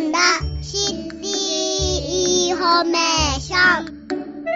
んだシティインフォメーション。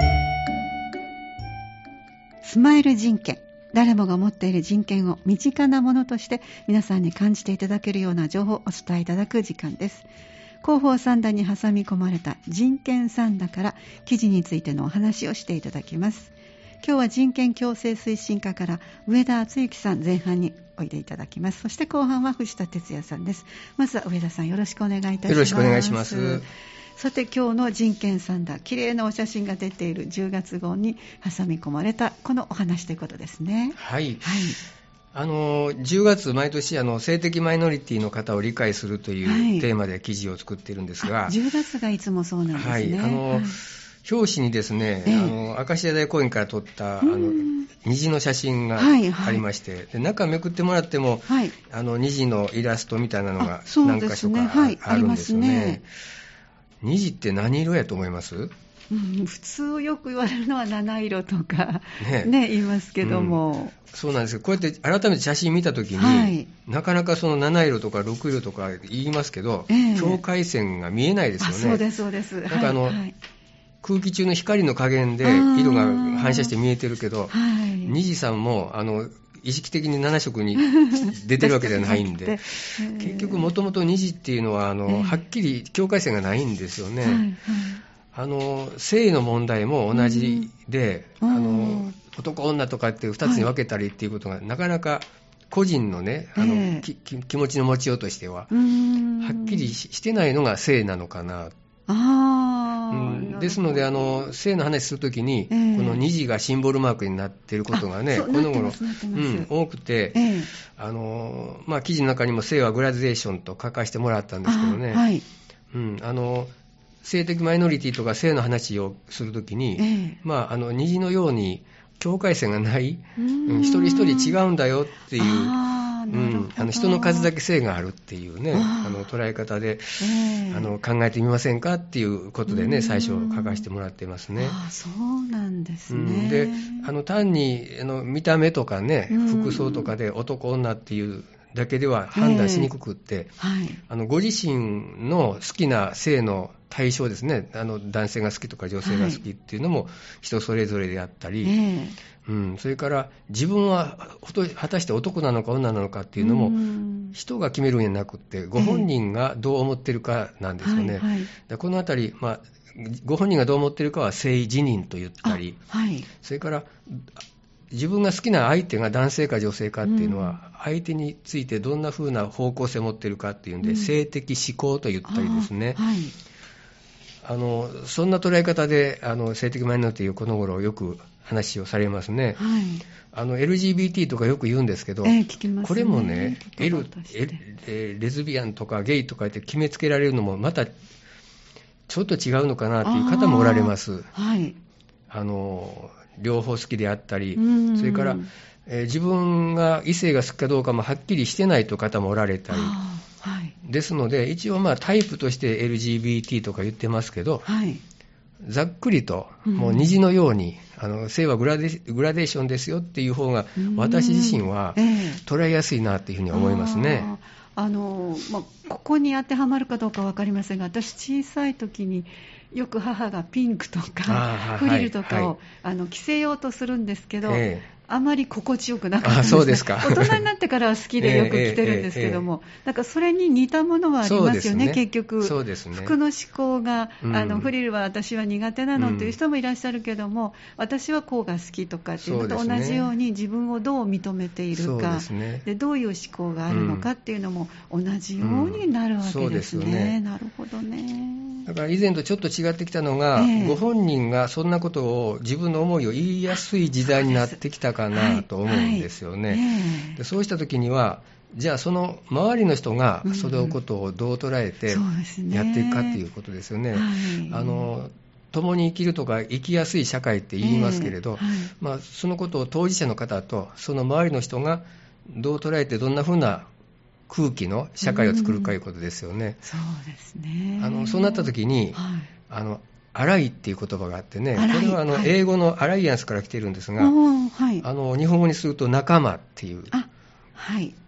スマイル人権、誰もが持っている人権を身近なものとして皆さんに感じていただけるような情報をお伝えいただく時間です。広報三田に挟み込まれた人権三田から記事についてのお話をしていただきます。今日は人権共生推進課から上田敦之さん前半においでいただきます。そして後半は藤田哲也さんです。まずは上田さん、よろしくお願いいたします。 よろしくお願いします。 さて、今日の人権三田、綺麗なお写真が出ている10月号に挟み込まれたこのお話ということですね。 はい、10月毎年性的マイノリティの方を理解するというテーマで記事を作っているんですが、 10月がいつもそうなんですね。 表紙にですね、明石家大公園から撮った虹の写真がありまして、で中めくってもらっても、虹のイラストみたいなのが何箇所かあるんですよね。虹って何色やと思います？ 普通よく言われるのは七色とか、言いますけども、 そうなんですよ。こうやって改めて写真見たときに、なかなかその7色とか6色とか言いますけど、境界線が見えないですよね。 そうですそうです。 なんか空気中の光の加減で色が反射して見えてるけど、虹さんも意識的に7色に出てるわけじゃないんで結局もともと虹っていうのははっきり境界線がないんですよね。性の問題も同じで、男女とかって2つに分けたりっていうことがなかなか個人のね気持ちの持ちようとしてははっきりしてないのが性なのかな。ですので性の話するときに、この虹がシンボルマークになっていることがね、この頃、多くて、記事の中にも性はグラデーションと書かせてもらったんですけどね、性的マイノリティとか性の話をするときに、虹のように境界線がない、一人一人違うんだよっていう、人の数だけ性があるっていうね、捉え方で、考えてみませんかっていうことでね、最初書かせてもらってますね。 そうなんですね。 で、単に見た目とかね、服装とかで男女っていうだけでは判断しにくくって、ご自身の好きな性の対象ですね、男性が好きとか女性が好きっていうのも人それぞれであったり、それから自分は果たして男なのか女なのかっていうのも人が決めるんじゃなくってご本人がどう思ってるかなんですよね。でこのあたり、ご本人がどう思ってるかは性自認と言ったり、それから自分が好きな相手が男性か女性かっていうのは相手についてどんな風な方向性を持ってるかっていうんで、性的思考と言ったりですね、そんな捉え方で性的マイノリティをこの頃よく話をされますね。LGBT とかよく言うんですけど、これもね、レズビアンとかゲイとかって決めつけられるのもまたちょっと違うのかなという方もおられます。両方好きであったり、それから、自分が異性が好きかどうかもはっきりしてないという方もおられたり、ですので一応タイプとして LGBT とか言ってますけど、ざっくりともう虹のように性はグラデーションですよっていう方が私自身は捉えやすいなというふうに思いますね。 ここに当てはまるかどうか分かりませんが、私小さい時によく母がピンクとかフリルとかを着せようとするんですけど、あまり心地よくなかったんです。 そうですか。 大人になってからは好きでよく着てるんですけども、なんかそれに似たものはありますよね、結局。そうですね。服の思考が、フリルは私は苦手なのという人もいらっしゃるけども、私はこうが好きとかっていうのと同じように自分をどう認めているか、でどういう思考があるのかっていうのも同じようになるわけですね。なるほどね。 だから以前とちょっと違ってきたのが、ご本人がそんなことを自分の思いを言いやすい時代になってきたかなと思うんですよね。でそうしたときには、じゃあその周りの人がそのことをどう捉えてやっていくかということですよね。共に生きるとか生きやすい社会って言いますけれど、そのことを当事者の方とその周りの人がどう捉えてどんなふうな空気の社会を作るかということですよね。 そうですね。 そうなったときに、アライっていう言葉があってね、これは英語のアライアンスから来ているんですが、日本語にすると仲間っていう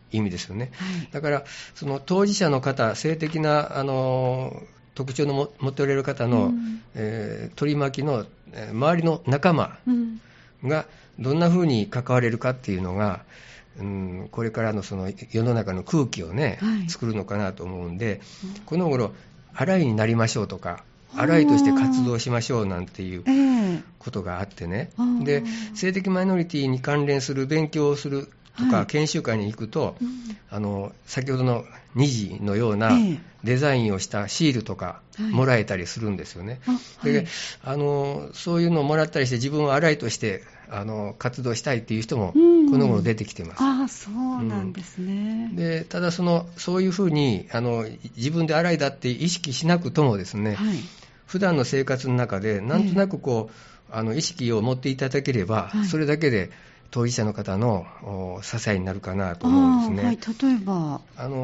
意味ですよね。だからその当事者の方、性的な特徴の持っておられる方の、取り巻きの周りの仲間がどんな風に関われるかっていうのが、これからのその世の中の空気をね、作るのかなと思うんで、この頃アライになりましょうとか、アライとして活動しましょうなんていうことがあってね、で性的マイノリティに関連する勉強をするとか、研修会に行くと、先ほどの虹のようなデザインをしたシールとかもらえたりするんですよね。でそういうのをもらったりして、自分はアライとして活動したいっていう人もこの頃出てきてます。 そうなんですね。 でただそういうふうに自分でアライだって意識しなくともですね、普段の生活の中でなんとなく意識を持っていただければ、それだけで当事者の方の支えになるかなと思うんですね。 例えば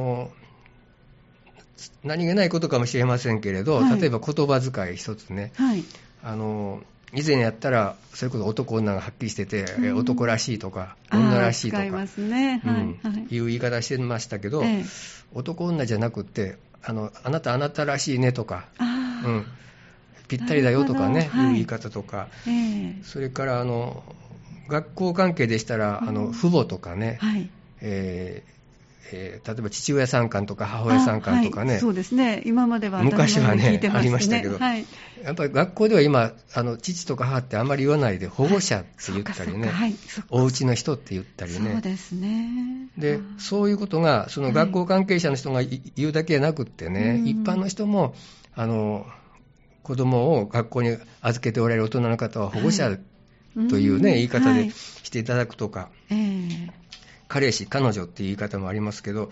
何気ないことかもしれませんけれど、例えば言葉遣い一つね、以前やったらそれこそ男女がはっきりしてて、男らしいとか女らしいとかいう言い方してましたけど、男女じゃなくってあなたらしいねとか、ぴったりだよとかね、いう言い方とか、それから学校関係でしたら父母とかね、例えば父親参観とか母親参観とかね、 そうですね、今までは昔はねありましたけど、やっぱり学校では今父とか母ってあんまり言わないで保護者って言ったりね、お家の人って言ったりね、 そうですね。 でそういうことがその学校関係者の人が言うだけじゃなくってね、一般の人も子供を学校に預けておられる大人の方は保護者というね、言い方でしていただくとか、彼氏彼女っていう言い方もありますけど、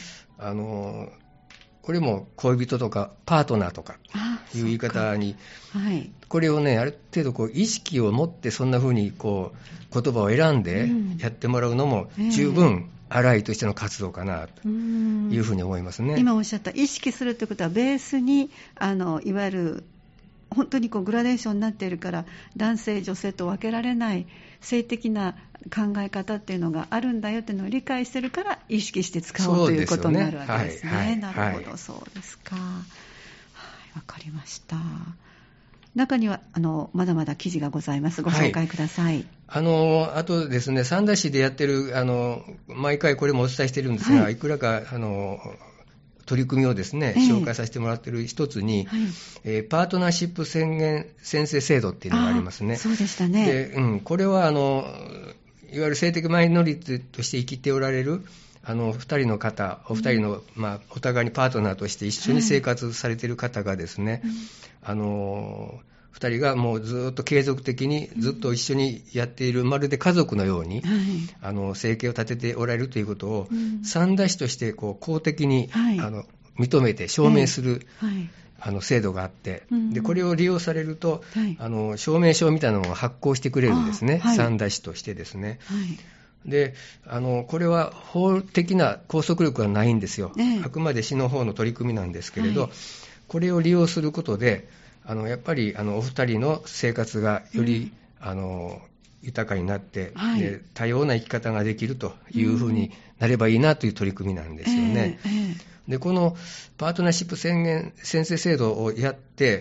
これも恋人とかパートナーとかいう言い方に、これをねある程度意識を持ってそんな風に言葉を選んでやってもらうのも十分アライとしての活動かなというふうに思いますね。 今おっしゃった意識するということはベースにいわゆる本当にグラデーションになっているから、男性女性と分けられない性的な考え方っていうのがあるんだよっていうのを理解してるから意識して使おうということになるわけですね。なるほど、そうですか。わかりました。中にはまだまだ記事がございます。ご紹介ください。 あとですね、三田市でやってる毎回これもお伝えしてるんですが、いくらか取り組みをですね、紹介させてもらっている一つに、パートナーシップ宣言宣誓制度っていうのがありますね。 そうでしたね。 で、これはいわゆる性的マイノリティとして生きておられる2人の方、お二人の、お互いにパートナーとして一緒に生活されている方がですね、2人がもうずっと継続的にずっと一緒にやっている、まるで家族のように、生計を立てておられるということを、三田市として公的に、認めて証明する、制度があって、でこれを利用されると、証明書みたいなのを発行してくれるんですね、三田市としてですね。でこれは法的な拘束力はないんですよ。あくまで市の方の取り組みなんですけれど、これを利用することでやっぱりお二人の生活がより、豊かになって、で多様な生き方ができるというふうになればいいなという取り組みなんですよね。でこのパートナーシップ宣誓制度をやって、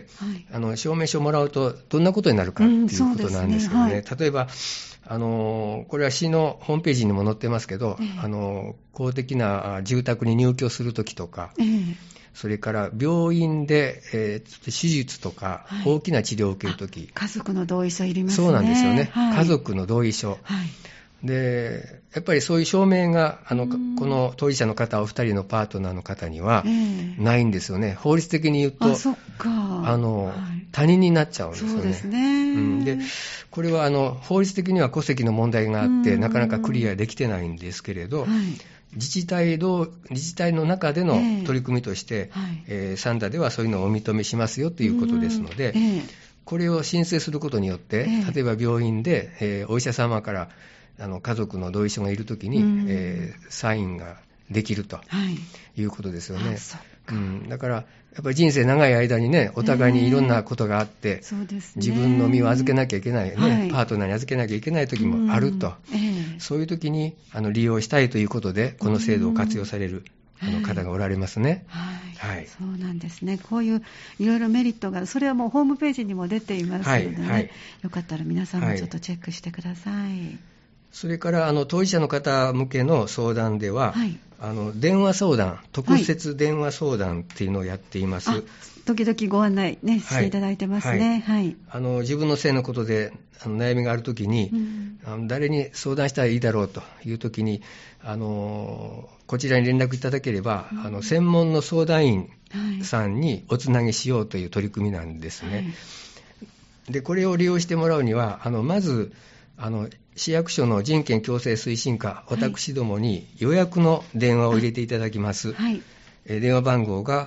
証明書をもらうとどんなことになるかということなんですけどね、例えばこれは市のホームページにも載ってますけど、公的な住宅に入居するときとか、それから病院で、手術とか大きな治療を受けるとき、 家族の同意書いりますね。 そうなんですよね、家族の同意書、でやっぱりそういう証明がこの当事者の方お二人のパートナーの方にはないんですよね。法律的に言うと他人になっちゃうんですよね。 そうですね。 でこれは法律的には戸籍の問題があってなかなかクリアできてないんですけれど、自治体の中での取り組みとして、三田ではそういうのをお認めしますよということですので、これを申請することによって、例えば病院で、お医者様から家族の同意書がいるときに、サインができるということですよね。だからやっぱり人生長い間にね、お互いにいろんなことがあって、自分の身を預けなきゃいけないね、パートナーに預けなきゃいけない時もあるとそういう時に利用したいということで、この制度を活用される方がおられますね。 はい、そうなんですね。こういういろいろメリットが、それはもうホームページにも出ていますのでね、よかったら皆さんもちょっとチェックしてください。 それから当事者の方向けの相談では、電話相談、特設電話相談っていうのをやっています。 時々ご案内、ね、していただいてますね。 自分の性のことで悩みがあるときに、誰に相談したらいいだろうというときに、こちらに連絡いただければ、専門の相談員さんにおつなぎしようという取り組みなんですね。で、これを利用してもらうには、まず市役所の人権共生推進課、私どもに予約の電話を入れていただきます。電話番号が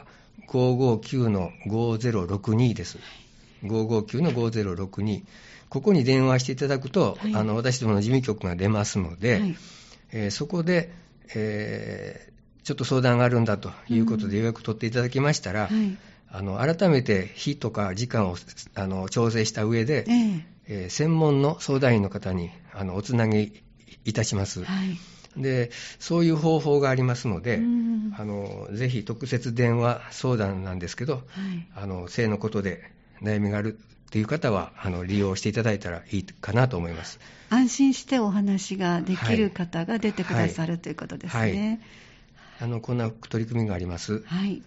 559-5062 です。559-5062。ここに電話していただくと、私どもの事務局が出ますので、そこで、ちょっと相談があるんだということで予約取っていただきましたら、改めて日とか時間を調整した上で、専門の相談員の方におつなぎいたします。で、そういう方法がありますので、ぜひ特設電話相談なんですけど、性のことで悩みがあるという方は利用していただいたらいいかなと思います。 安心してお話ができる方が出てくださるということですね。 こんな取り組みがあります。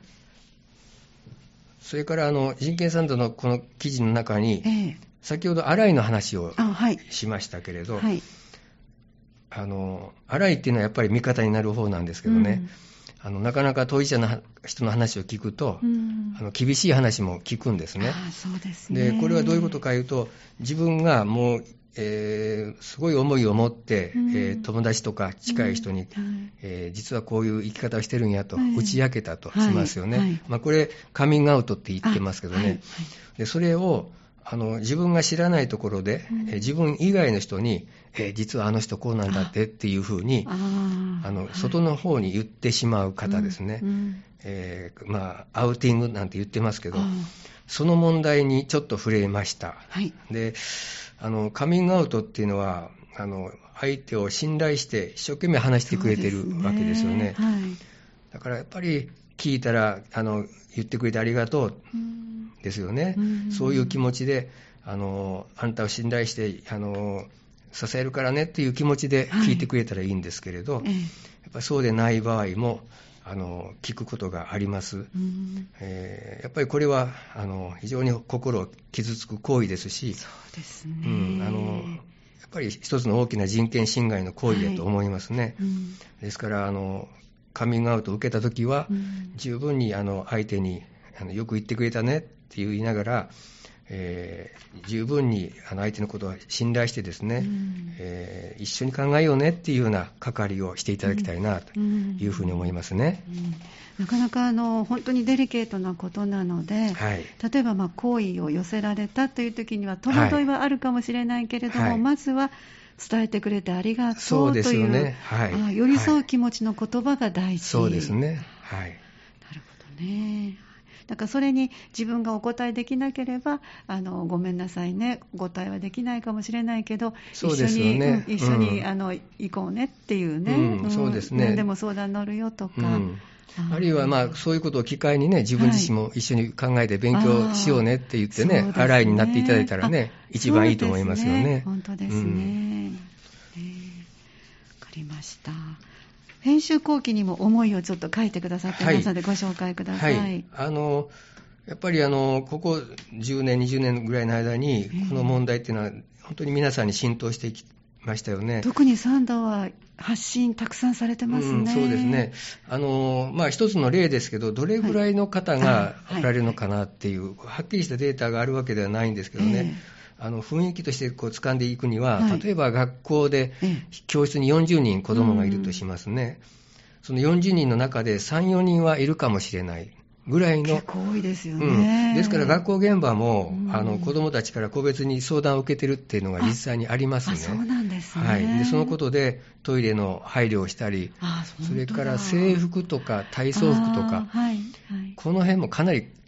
それから人権サンドのこの記事の中に、先ほどアライの話をしましたけれど、アライっていうのはやっぱり味方になる方なんですけどね、なかなか当事者の人の話を聞くと、厳しい話も聞くんですね。 そうですね。 で、これはどういうことかいうと、自分がもう、すごい思いを持って、友達とか近い人に、実はこういう生き方をしてるんやと、打ち明けたとしますよね。これカミングアウトって言ってますけどね。で、それを自分が知らないところで、自分以外の人に、実はあの人こうなんだってっていうふうに、外の方に言ってしまう方ですね。アウティングなんて言ってますけど、その問題にちょっと触れました。で、カミングアウトっていうのは、相手を信頼して一生懸命話してくれてるわけですよね。だからやっぱり聞いたら言ってくれてありがとうですよね。そういう気持ちであんたを信頼して支えるからねっていう気持ちで聞いてくれたらいいんですけれど、やっぱりそうでない場合も聞くことがあります。やっぱりこれは非常に心を傷つく行為ですし、 そうですね。 やっぱり一つの大きな人権侵害の行為だと思いますね。ですからカミングアウトを受けたときは、十分に相手によく言ってくれたねって言いながら、十分に相手のことを信頼してですね、一緒に考えようねっていうような関わりをしていただきたいなというふうに思いますね。 なかなか本当にデリケートなことなので、例えば好意を寄せられたという時には戸惑いはあるかもしれないけれども、まずは伝えてくれてありがとうという、寄り添う気持ちの言葉が大事。 そうですね。 なるほどね。だからそれに自分がお答えできなければごめんなさいね、お答えはできないかもしれないけど、 そうですよね、 一緒に行こうねっていうね、 そうですね、 でも相談乗るよとか、 あるいはそういうことを機会にね、自分自身も一緒に考えて勉強しようねって言ってね、アライになっていただいたらね、一番いいと思いますよね。 本当ですね。わかりました。編集後期にも思いをちょっと書いてくださってますので、ご紹介ください。 やっぱりここ10年、20年ぐらいの間に、この問題っていうのは、本当に皆さんに浸透してきましたよね。 特にサンダは発信たくさんされてますね。 そうですね。一つの例ですけど、どれぐらいの方がおられるのかなっていう、はっきりしたデータがあるわけではないんですけどね。雰囲気として掴んでいくには、例えば学校で教室に40人子供がいるとしますね。その40人の中で3、4人はいるかもしれないぐらいの。 結構多いですよね。 ですから学校現場も、子供たちから個別に相談を受けてるっていうのが実際にありますね。 そうなんですね。 でそのことでトイレの配慮をしたり、それから制服とか体操服とか、この辺もかなり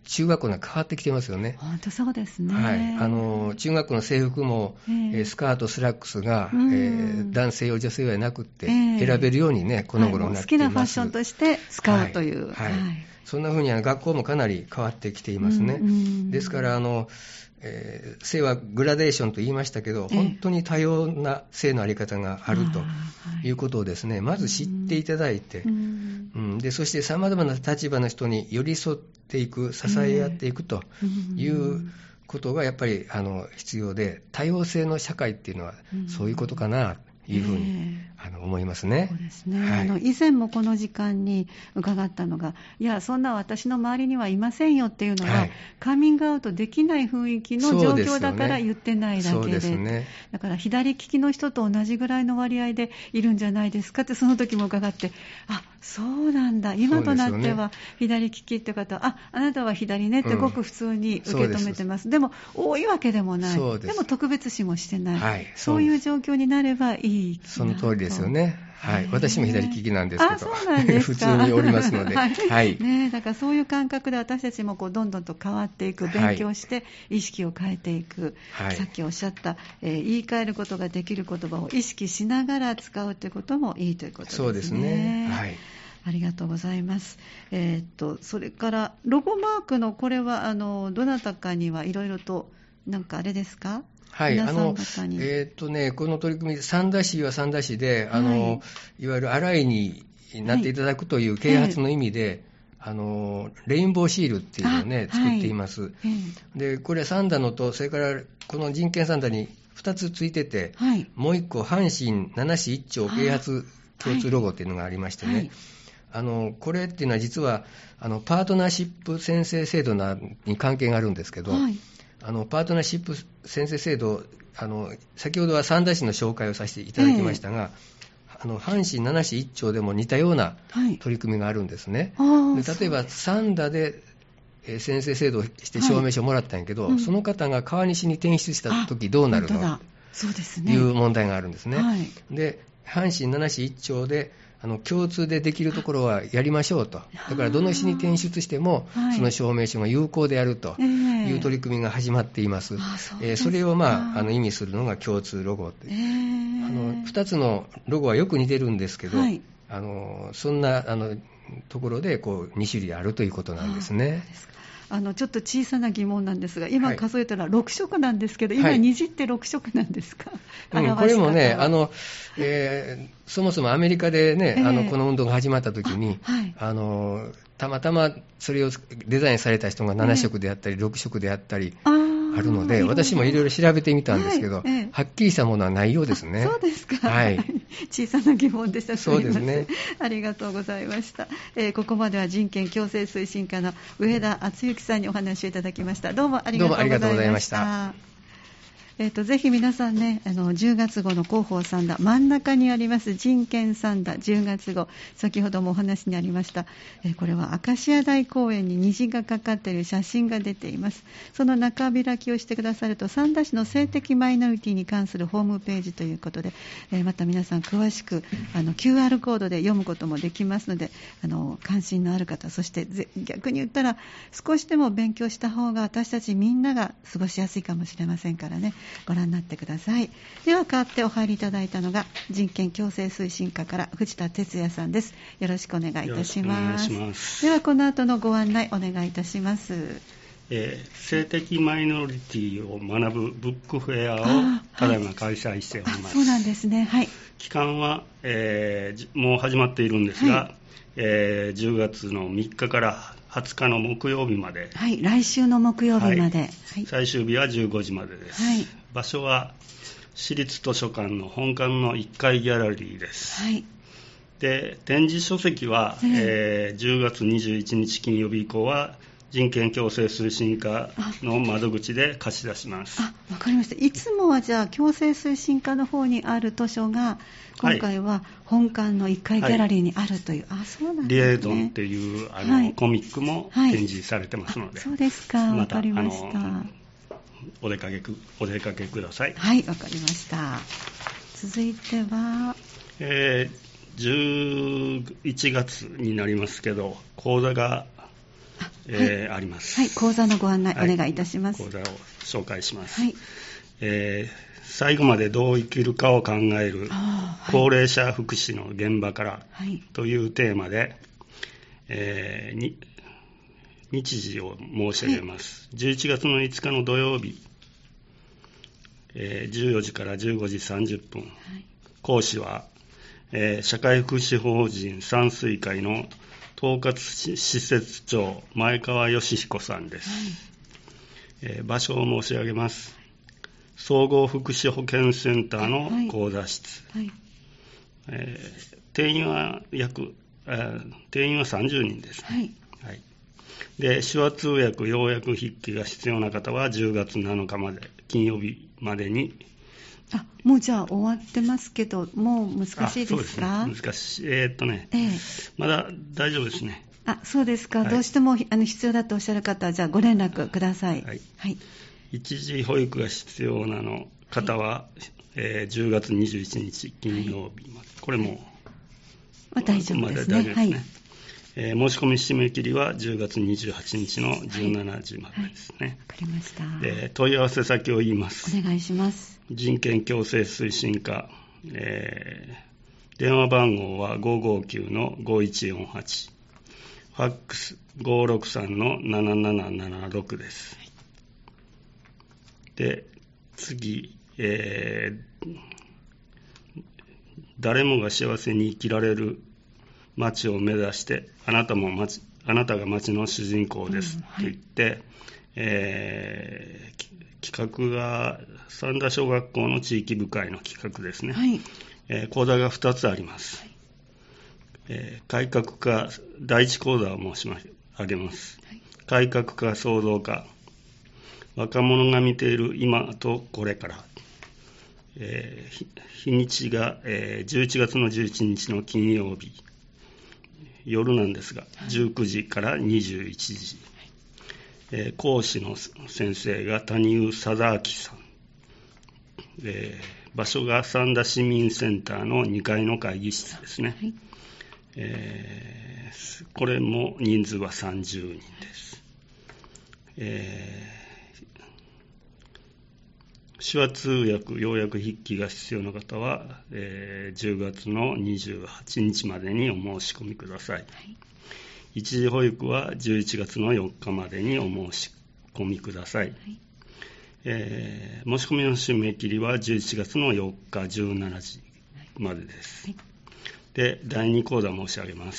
中学校が変わってきてますよね。 本当そうですね。 はい、中学校の制服も、スカート、スラックスが、男性用、女性用はなくって、選べるようにね、この頃になっています。 好きなファッションとして使うという。 はい。そんな風に学校もかなり変わってきていますね。ですから性はグラデーションと言いましたけど、本当に多様な性のあり方があるということをですね、まず知っていただいて、でそして様々な立場の人に寄り添っていく、支え合っていくということがやっぱり必要で、多様性の社会っていうのはそういうことかなというふうに思いますね。 そうですね。以前もこの時間に伺ったのが、いやそんな私の周りにはいませんよっていうのは、カミングアウトできない雰囲気の状況だから言ってないだけ で、ね、だから左利きの人と同じぐらいの割合でいるんじゃないですかって、その時も伺って、あ、そうなんだ、今となっては左利きって方は、あなたは左ねってごく普通に受け止めてます。でも多いわけでもない。でも特別視もしてない。そういう状況になればいい。 その通りですよね。はい、私も左利きなんですけど、そうなんですか。普通におりますので、 だからそういう感覚で私たちもどんどんと変わっていく、勉強して意識を変えていく、さっきおっしゃった、言い換えることができる言葉を意識しながら使うということもいいということですね。 そうですね。 ありがとうございます。それからロゴマークのこれはどなたかにはいろいろとなんかあれですか？ はい、この取り組み、三田市は三田市で、いわゆる洗いになっていただくという啓発の意味で、レインボーシールっていうのをね、作っています。で、これは三田のと、それからこの人権三田に2つついてて、もう1個、阪神七市一町啓発共通ロゴっていうのがありましてね、これっていうのは実はパートナーシップ宣誓制度に関係があるんですけど、パートナーシップ宣誓制度、先ほどは三田市の紹介をさせていただきましたが、阪神七市一町でも似たような取り組みがあるんですね。で例えば三田で宣誓制度をして証明書をもらったんやけど、その方が川西に転出したときどうなるのという問題があるんですね。で阪神七市一町で共通でできるところはやりましょうと。だからどの市に転出しても、その証明書が有効であるという取り組みが始まっています。それを、意味するのが共通ロゴって。2つのロゴはよく似てるんですけど、そんなところで2種類あるということなんですね。 ちょっと小さな疑問なんですが、今数えたら6色なんですけど、今虹って6色なんですか？ これもね、そもそもアメリカでね、この運動が始まった時に、たまたまそれをデザインされた人が7色であったり、6色であったりあるので、私もいろいろ調べてみたんですけど、はっきりしたものはないようですね。 そうですか。小さな疑問でした。 そうですね。 ありがとうございました。ここまでは人権共生推進課の上田敦之さんにお話をいただきました。どうもありがとうございました。ぜひ皆さんね、10月号の広報三田、真ん中にあります人権三田10月号、先ほどもお話にありました、これは明石家大公園に虹がかかっている写真が出ています。その中開きをしてくださると、三田市の性的マイノリティに関するホームページということで、また皆さん詳しくQR コードで読むこともできますので、関心のある方、そして逆に言ったら少しでも勉強した方が私たちみんなが過ごしやすいかもしれませんからね、ご覧になってください。では代わってお入りいただいたのが人権共生推進課から藤田哲也さんです。よろしくお願いいたします。ではこの後のご案内お願いいたします。 性的マイノリティを学ぶブックフェアをただいま開催しております。 そうなんですね。 期間は、もう始まっているんですが、10月の3日から20日の木曜日まで、 来週の木曜日まで、 最終日は15時までです。場所は市立図書館の本館の1階ギャラリーです。で、展示書籍は、10月21日金曜日以降は人権共生推進課の窓口で貸し出します。 わかりました。いつもはじゃあ共生推進課の方にある図書が今回は本館の1階ギャラリーにあるという、そうなんですね。 リエゾンっていうコミックも展示されてますので、 そうですか。わかりました。 お出かけください。 わかりました。続いては、 11月になりますけど、講座が、 あります。 はい、講座のご案内、お願いいたします。 講座を紹介します。はい。最後までどう生きるかを考える高齢者福祉の現場からというテーマで、日時を申し上げます。11月の5日の土曜日、14時から15時30分、講師は、社会福祉法人山水会の統括施設長前川義彦さんです。場所を申し上げます。総合福祉保健センターの講座室。定員は30人ですね。で、手話通訳、要約筆記が必要な方は10月7日まで、金曜日までに。 もうじゃあ終わってますけど、もう難しいですか？ そうですね、難しい。まだ大丈夫ですね。 そうですか。どうしても必要だとおっしゃる方は、じゃあご連絡ください。 一時保育が必要な方は、10月21日金曜日まで。これも、 大丈夫ですね。 申し込み締め切りは10月28日の17時までですね。 わかりました。 問い合わせ先を言います。 お願いします。 人権共生推進課、電話番号は559-5148、ファックス 563-7776 です。で、次、誰もが幸せに生きられる街を目指して、あなたが街の主人公ですと言って、企画が三田小学校の地域部会の企画ですね。講座が2つあります。改革化、第一講座を申し上げます。改革化創造化、若者が見ている今とこれから。日にちが、11月の11日の金曜日、夜なんですが、19時から21時。講師の先生が谷生貞明さん。場所が三田市民センターの2階の会議室ですね。これも人数は30人です。手話通訳、要約筆記が必要な方は、10月の28日までにお申し込みください。一時保育は11月の4日までにお申し込みください。申し込みの締め切りは11月の4日17時までです。で、第2講座申し上げます。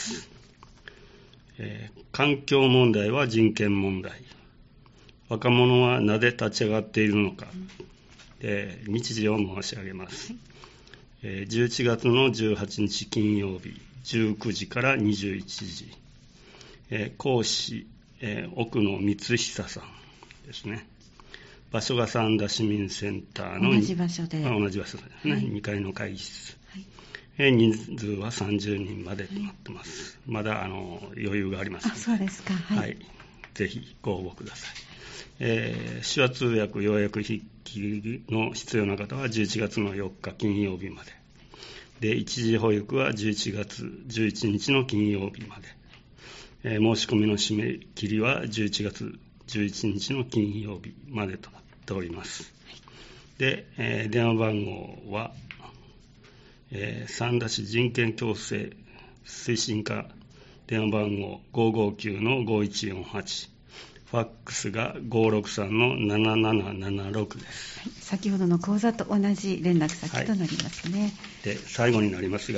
環境問題は人権問題。若者はなぜ立ち上がっているのか。日時を申し上げます。11月の18日金曜日、19時から21時。講師、奥野光久さんですね。場所が三田市民センターの同じ場所で。 同じ場所ですね。2階の会議室。人数は30人までとなってます。まだ余裕がありますので。 そうですか。 ぜひご応募ください。手話通訳、要約筆記の必要な方は11月の4日金曜日まで。で、一時保育は11月11日の金曜日まで。申し込みの締め切りは11月11日の金曜日までとなっております。で、電話番号は、三田市人権共生推進課電話番号 559-5148、ファックスが 563-7776 です。 先ほどの講座と同じ連絡先となりますね。 で、最後になりますが、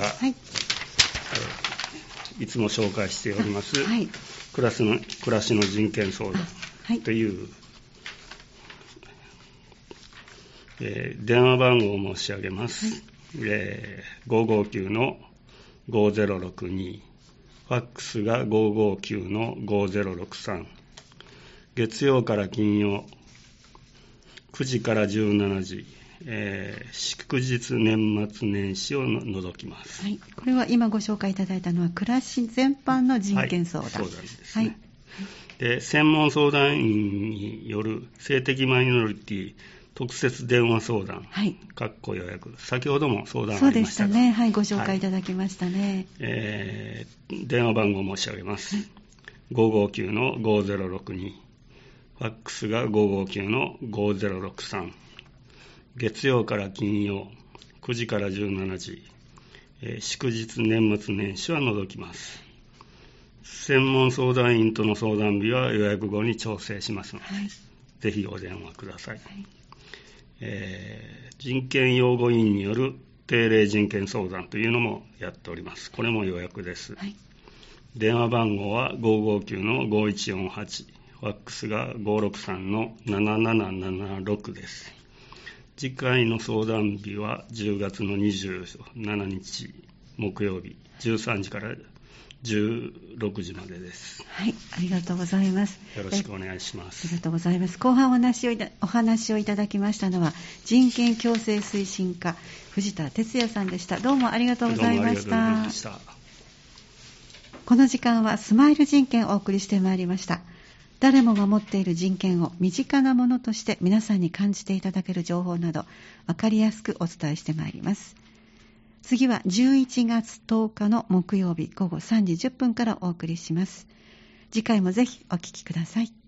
いつも紹介しております、暮らしの人権相談という、電話番号を申し上げます。559-5062、ファックスが 559-5063、月曜から金曜9時から17時、祝日年末年始を除きます。 これは今ご紹介いただいたのは暮らし全般の人権相談。 相談ですね。で、専門相談員による性的マイノリティ特設電話相談、かっこ予約、先ほども相談ありましたが、 そうでしたね。ご紹介いただきましたね。 電話番号を申し上げます。 559-5062、ファックスが 559-5063、月曜から金曜9時から17時、祝日年末年始は除きます。専門相談員との相談日は予約後に調整しますので、ぜひお電話ください。人権擁護委員による定例人権相談というのもやっております。これも予約です。電話番号は 559-5148、ファックスが 563-7776 です。次回の相談日は10月の27日木曜日13時から16時までです。 はい、ありがとうございます。 よろしくお願いします。 ありがとうございます。後半お話をいただきましたのは人権共生推進課藤田哲也さんでした。どうもありがとうございました。 どうもありがとうございました。 この時間はスマイル人権をお送りしてまいりました。誰もが持っている人権を身近なものとして皆さんに感じていただける情報など分かりやすくお伝えしてまいります。次は11月10日の木曜日午後3時10分からお送りします。次回もぜひお聞きください。